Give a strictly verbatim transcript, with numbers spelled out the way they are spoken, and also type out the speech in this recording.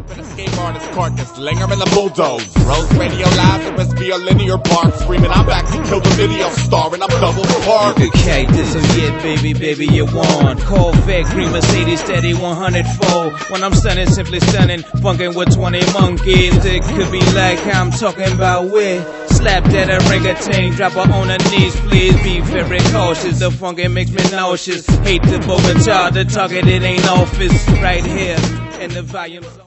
up in a skate artist carcass, Linger in the bulldoze. Rose Radio Lazarus via linear park, screaming I'm back to kill the video star and I'm double parked. You can kite this and get baby, baby you want. Corvette, green Mercedes, steady one hundred four. When I'm stunning, simply stunning, funkin' with twenty monkeys. It could be like I'm talking about with. Slap that orangutan, drop her on her knees, please be very cautious. The funkin' makes me nauseous. Hate to overcharge the target, it ain't office. Right here in the volume zone.